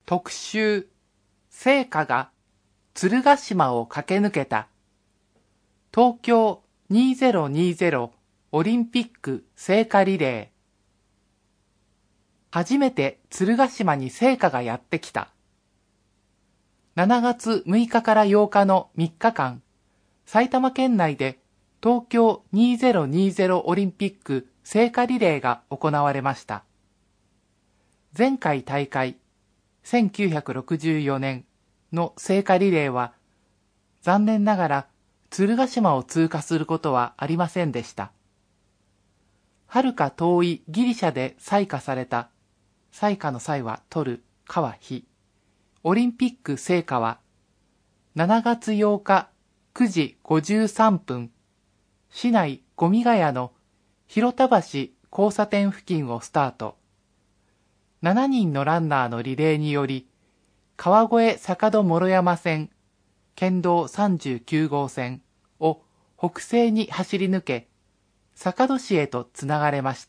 特集、聖火が鶴ヶ島を駆け抜けた。東京2020オリンピック聖火リレー。初めて鶴ヶ島に聖火がやってきた。7月6日から8日の3日間、埼玉県内で東京2020オリンピック聖火リレーが行われました。前回大会、1964年の聖火リレーは、残念ながら鶴ヶ島を通過することはありませんでした。遥か遠いギリシャで採火された、採火の際は取る、火は火。オリンピック聖火は、7月8日9時53分、市内五味ヶ谷の広田橋交差点付近をスタート。7人のランナーのリレーにより、川越坂戸諸山線、県道39号線を北西に走り抜け、坂戸市へとつながれました。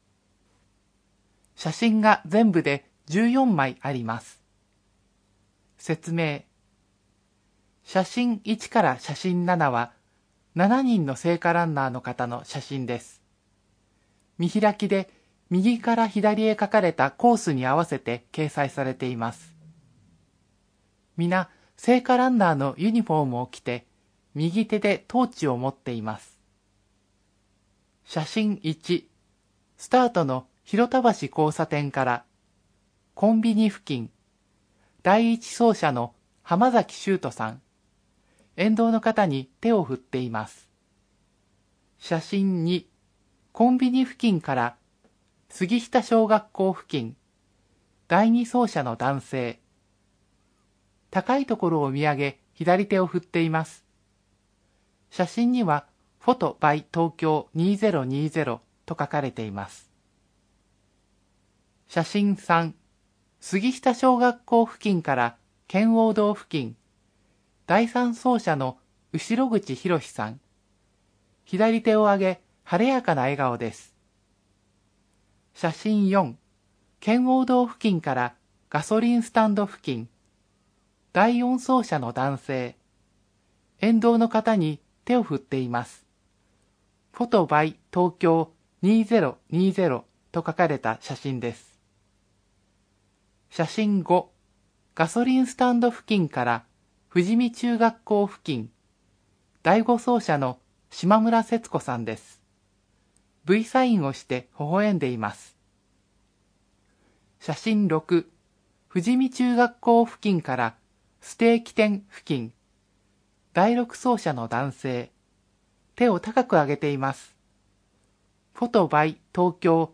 写真が全部で14枚あります。説明。写真1から写真7は、7人の聖火ランナーの方の写真です。見開きで右から左へ書かれたコースに合わせて掲載されています。皆、聖火ランナーのユニフォームを着て、右手でトーチを持っています。写真1、スタートの広田橋交差点から、コンビニ付近、第一走者の浜崎修斗さん、沿道の方に手を振っています。写真2、コンビニ付近から杉下小学校付近、第二走者の男性、高いところを見上げ左手を振っています。写真にはフォトバイ東京2020と書かれています。写真3、杉下小学校付近から圏央道付近、第三走者の後ろ口博さん、左手を上げ晴れやかな笑顔です。写真4、圏央道付近からガソリンスタンド付近、第四走者の男性、沿道の方に手を振っています。フォトバイ東京2020と書かれた写真です。写真5、ガソリンスタンド付近から富士見中学校付近、第5走者の島村節子さんです。V サインをして微笑んでいます。写真6、富士見中学校付近からステーキ店付近、第6走者の男性、手を高く上げています。フォトバイ東京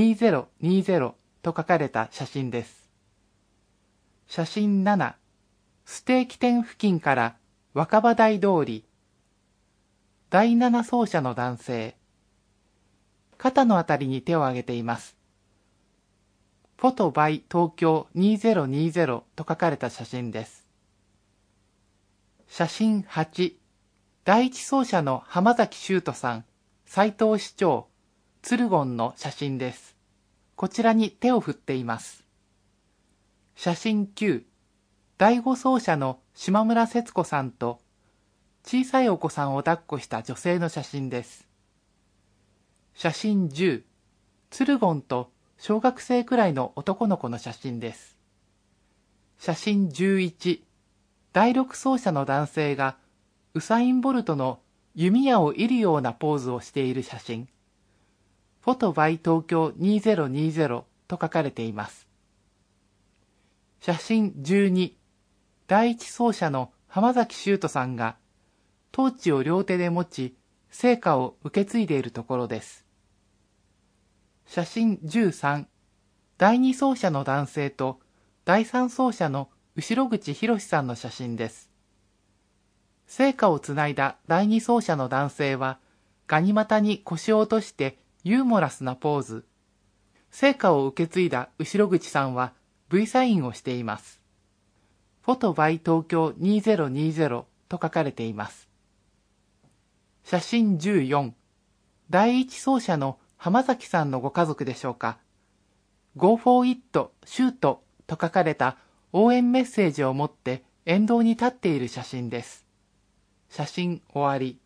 2020と書かれた写真です。写真7、ステーキ店付近から若葉台通り、第7走者の男性、肩のあたりに手を挙げています。フォトバイ東京2020と書かれた写真です。写真8、第一走者の浜崎修斗さん、斉藤市長、鶴言の写真です。こちらに手を振っています。写真9、第5走者の島村節子さんと小さいお子さんを抱っこした女性の写真です。写真10、鶴言と小学生くらいの男の子の写真です。写真11、第6走者の男性がウサイン・ボルトの弓矢を射るようなポーズをしている写真。フォトバイ東京2020と書かれています。写真12、第一走者の浜崎修斗さんがトーチを両手で持ち、聖火を受け継いでいるところです。写真13、第二走者の男性と第三走者の後ろ口博さんの写真です。聖火をつないだ第二走者の男性は、ガニ股に腰を落としてユーモラスなポーズ。聖火を受け継いだ後ろ口さんは V サインをしています。フォトバイ東京2020と書かれています。写真14、第一走者の浜崎さんのご家族でしょうか。Go for it, シュートと書かれた応援メッセージを持って沿道に立っている写真です。写真終わり。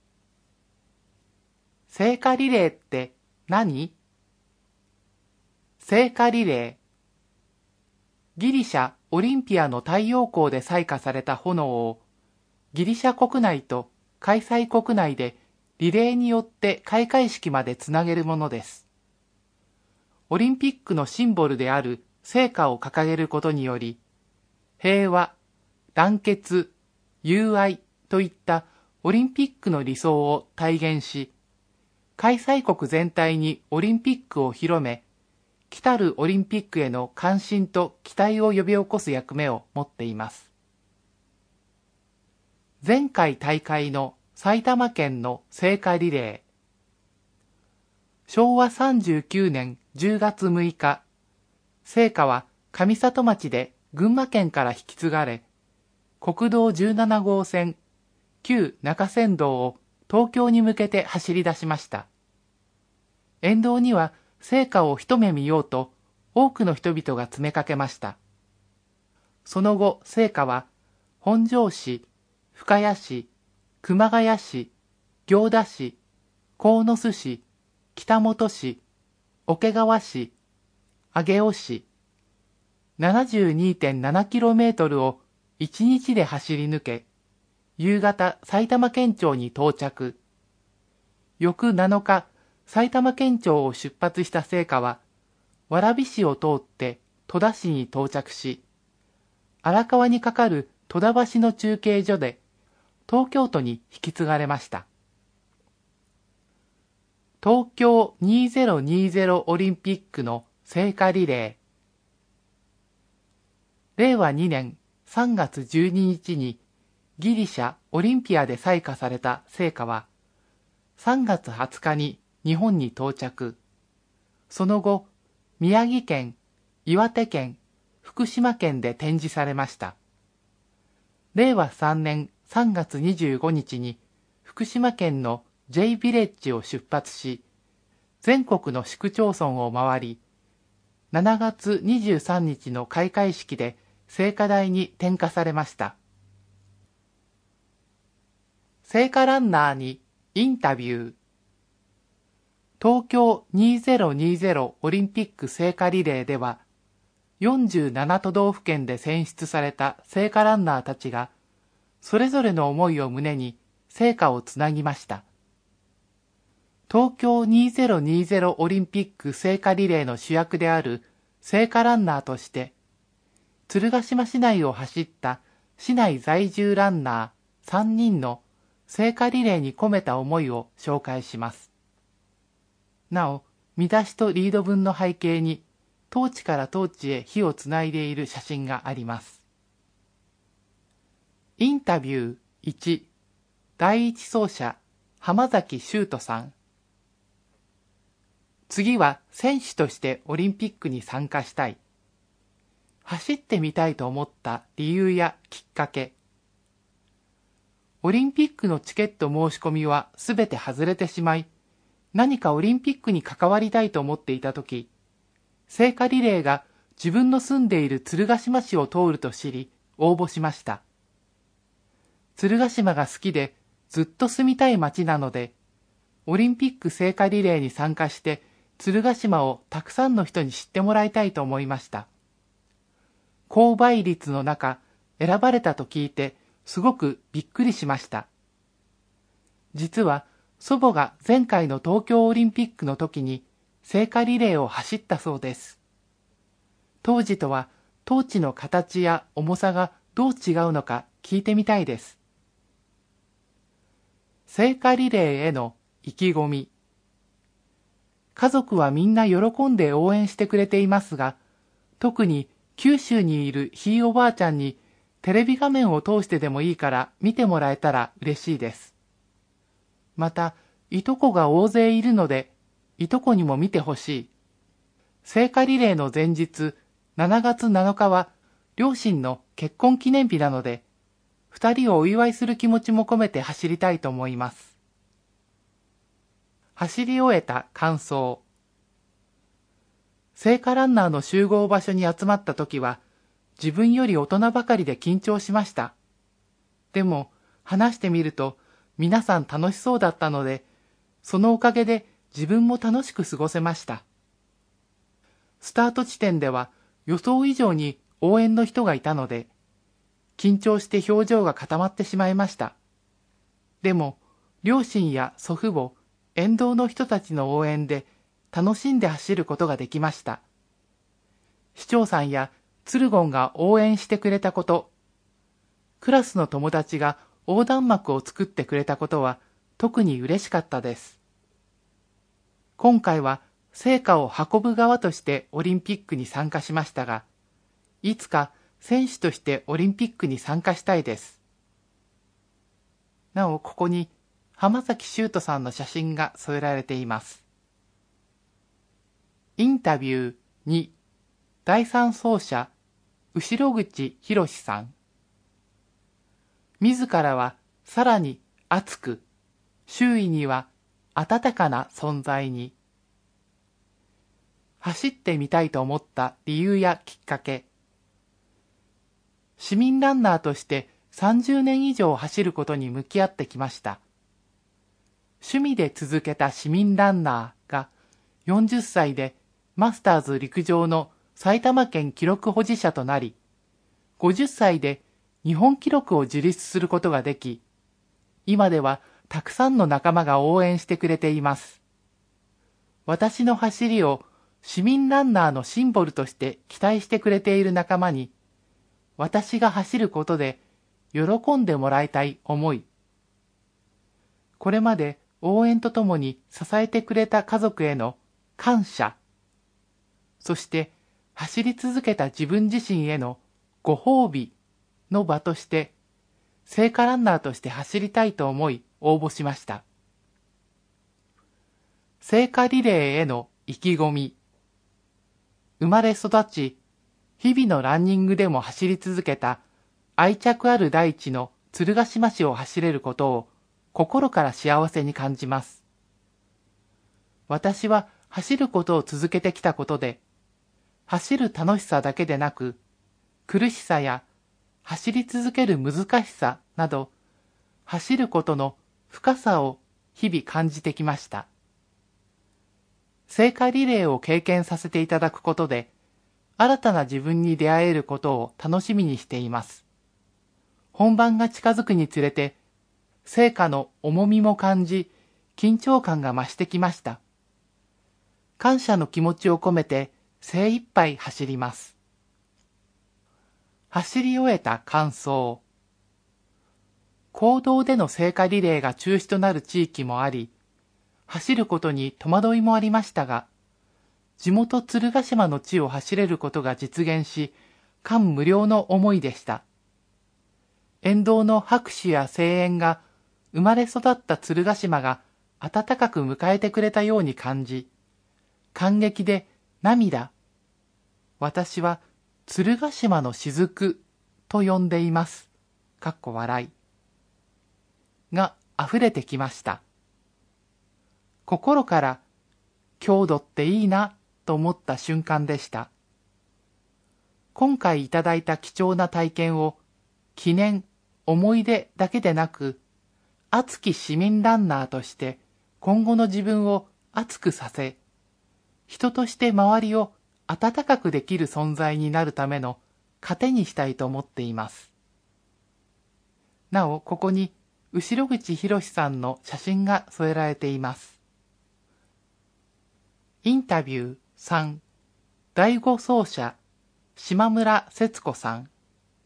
聖火リレーって何？聖火リレー。ギリシャ・オリンピアの太陽光で採火された炎をギリシャ国内と開催国内でリレーによって開会式までつなげるものです。オリンピックのシンボルである聖火を掲げることにより、平和、団結、友愛といったオリンピックの理想を体現し、開催国全体にオリンピックを広め、来たるオリンピックへの関心と期待を呼び起こす役目を持っています。前回大会の埼玉県の聖火リレー。昭和39年10月6日、聖火は上里町で群馬県から引き継がれ、国道17号線、旧中山道を東京に向けて走り出しました。沿道には聖火を一目見ようと多くの人々が詰めかけました。その後、聖火は本庄市、深谷市、熊谷市、行田市、鴻巣市、北本市、桶川市、上尾市、72.7km を1日で走り抜け、夕方埼玉県庁に到着。翌7日、埼玉県庁を出発した聖火は、蕨市を通って戸田市に到着し、荒川に架かる戸田橋の中継所で、東京都に引き継がれました。東京2020オリンピックの聖火リレー。令和2年3月12日にギリシャ・オリンピアで採火された聖火は、3月20日に日本に到着。その後、宮城県、岩手県、福島県で展示されました。令和3年3月25日に福島県の J ビレッジを出発し、全国の市区町村を回り、7月23日の開会式で聖火台に点火されました。聖火ランナーにインタビュー。東京2020オリンピック聖火リレーでは、47都道府県で選出された聖火ランナーたちが、それぞれの思いを胸に聖火をつなぎました。東京2020オリンピック聖火リレーの主役である聖火ランナーとして、鶴ヶ島市内を走った市内在住ランナー3人の聖火リレーに込めた思いを紹介します。なお、見出しとリード文の背景に、トーチからトーチへ火をつないでいる写真があります。インタビュー1、第一走者、浜崎修斗さん。次は選手としてオリンピックに参加したい。走ってみたいと思った理由やきっかけ。オリンピックのチケット申し込みはすべて外れてしまい、何かオリンピックに関わりたいと思っていたとき、聖火リレーが自分の住んでいる鶴ヶ島市を通ると知り、応募しました。鶴ヶ島が好きでずっと住みたい町なので、オリンピック聖火リレーに参加して鶴ヶ島をたくさんの人に知ってもらいたいと思いました。高倍率の中、選ばれたと聞いてすごくびっくりしました。実は祖母が前回の東京オリンピックの時に聖火リレーを走ったそうです。当時とはトーチの形や重さがどう違うのか聞いてみたいです。聖火リレーへの意気込み。家族はみんな喜んで応援してくれていますが、特に九州にいるひいおばあちゃんにテレビ画面を通してでもいいから見てもらえたら嬉しいです。また、いとこが大勢いるので、いとこにも見てほしい。聖火リレーの前日、7月7日は両親の結婚記念日なので、2人をお祝いする気持ちも込めて走りたいと思います。走り終えた感想。聖火ランナーの集合場所に集まった時は、 自分より大人ばかりで緊張しました。でも話してみると皆さん楽しそうだったので、そのおかげで自分も楽しく過ごせました。スタート地点では予想以上に応援の人がいたので、緊張して表情が固まってしまいました。でも両親や祖父母、沿道の人たちの応援で楽しんで走ることができました。市長さんやツルゴンが応援してくれたこと、クラスの友達が横断幕を作ってくれたことは特に嬉しかったです。今回は聖火を運ぶ側としてオリンピックに参加しましたが、いつか選手としてオリンピックに参加したいです。なお、ここに浜崎修斗さんの写真が添えられています。インタビュー2、第3走者、後口博さん。自らはさらに熱く、周囲には温かな存在に。走ってみたいと思った理由やきっかけ。市民ランナーとして30年以上走ることに向き合ってきました。趣味で続けた市民ランナーが40歳でマスターズ陸上の埼玉県記録保持者となり、50歳で日本記録を樹立することができ、今ではたくさんの仲間が応援してくれています。私の走りを市民ランナーのシンボルとして期待してくれている仲間に、私が走ることで喜んでもらいたい思い。これまで応援とともに支えてくれた家族への感謝。そして走り続けた自分自身へのご褒美の場として、聖火ランナーとして走りたいと思い応募しました。聖火リレーへの意気込み。生まれ育ち、日々のランニングでも走り続けた愛着ある大地の鶴ヶ島市を走れることを心から幸せに感じます。私は走ることを続けてきたことで、走る楽しさだけでなく、苦しさや走り続ける難しさなど、走ることの深さを日々感じてきました。聖火リレーを経験させていただくことで、新たな自分に出会えることを楽しみにしています。本番が近づくにつれて、聖火の重みも感じ、緊張感が増してきました。感謝の気持ちを込めて精一杯走ります。走り終えた感想。公道での聖火リレーが中止となる地域もあり、走ることに戸惑いもありましたが、地元鶴ヶ島の地を走れることが実現し、感無量の思いでした。沿道の拍手や声援が生まれ育った鶴ヶ島が温かく迎えてくれたように感じ、感激で涙。私は鶴ヶ島の雫と呼んでいます。かっこ笑い。が溢れてきました。心から郷土っていいなと思った瞬間でした。今回いただいた貴重な体験を記念、思い出だけでなく、熱き市民ランナーとして今後の自分を熱くさせ、人として周りを温かくできる存在になるための糧にしたいと思っています。なお、ここに後口博さんの写真が添えられています。インタビュー3、第5走者、島村節子さん。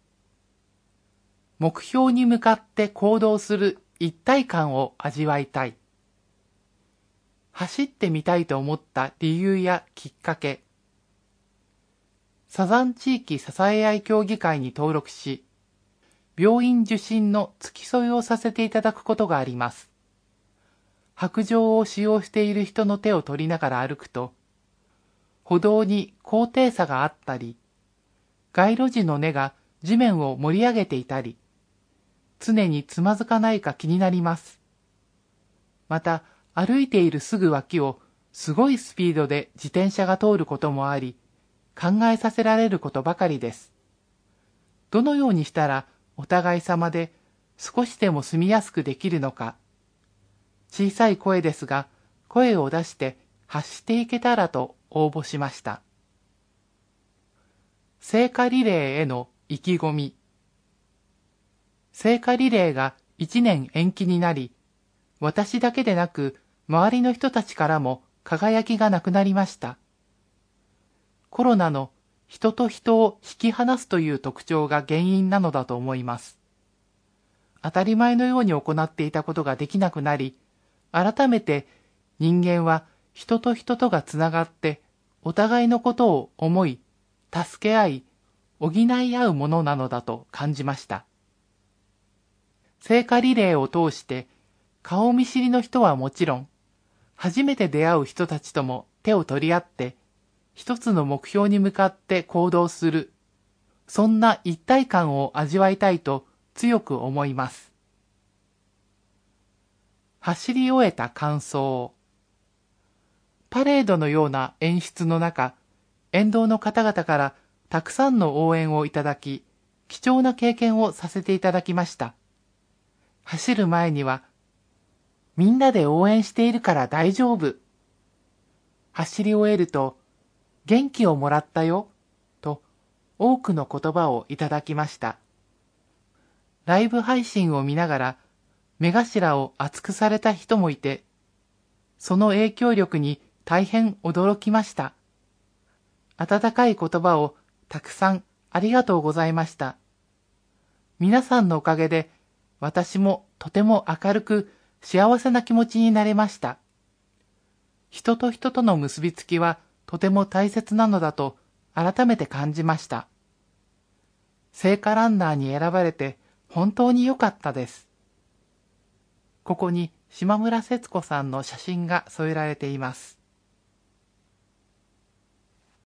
目標に向かって行動する一体感を味わいたい。走ってみたいと思った理由やきっかけ。サザン地域支え合い協議会に登録し、病院受診の付き添いをさせていただくことがあります。白杖を使用している人の手を取りながら歩くと、歩道に高低差があったり、街路樹の根が地面を盛り上げていたり、常につまずかないか気になります。また、歩いているすぐ脇をすごいスピードで自転車が通ることもあり、考えさせられることばかりです。 どのようにしたらお互い様で少しでも住みやすくできるのか、小さい声ですが声を出して発していけたらと応募しました。聖火リレーへの意気込み。聖火リレーが1年延期になり、私だけでなく周りの人たちからも輝きがなくなりました。コロナの人と人を引き離すという特徴が原因なのだと思います。当たり前のように行っていたことができなくなり、改めて人間は人と人とがつながってお互いのことを思い、助け合い、補い合うものなのだと感じました。聖火リレーを通して顔見知りの人はもちろん、初めて出会う人たちとも手を取り合って一つの目標に向かって行動する、そんな一体感を味わいたいと強く思います。走り終えた感想。パレードのような演出の中、沿道の方々からたくさんの応援をいただき、貴重な経験をさせていただきました。走る前には、みんなで応援しているから大丈夫。走り終えると、元気をもらったよ、と多くの言葉をいただきました。ライブ配信を見ながら、目頭を熱くされた人もいて、その影響力に大変驚きました。温かい言葉をたくさんありがとうございました。皆さんのおかげで、私もとても明るく幸せな気持ちになれました。人と人との結びつきはとても大切なのだと改めて感じました。聖火ランナーに選ばれて本当に良かったです。ここに島村節子さんの写真が添えられています。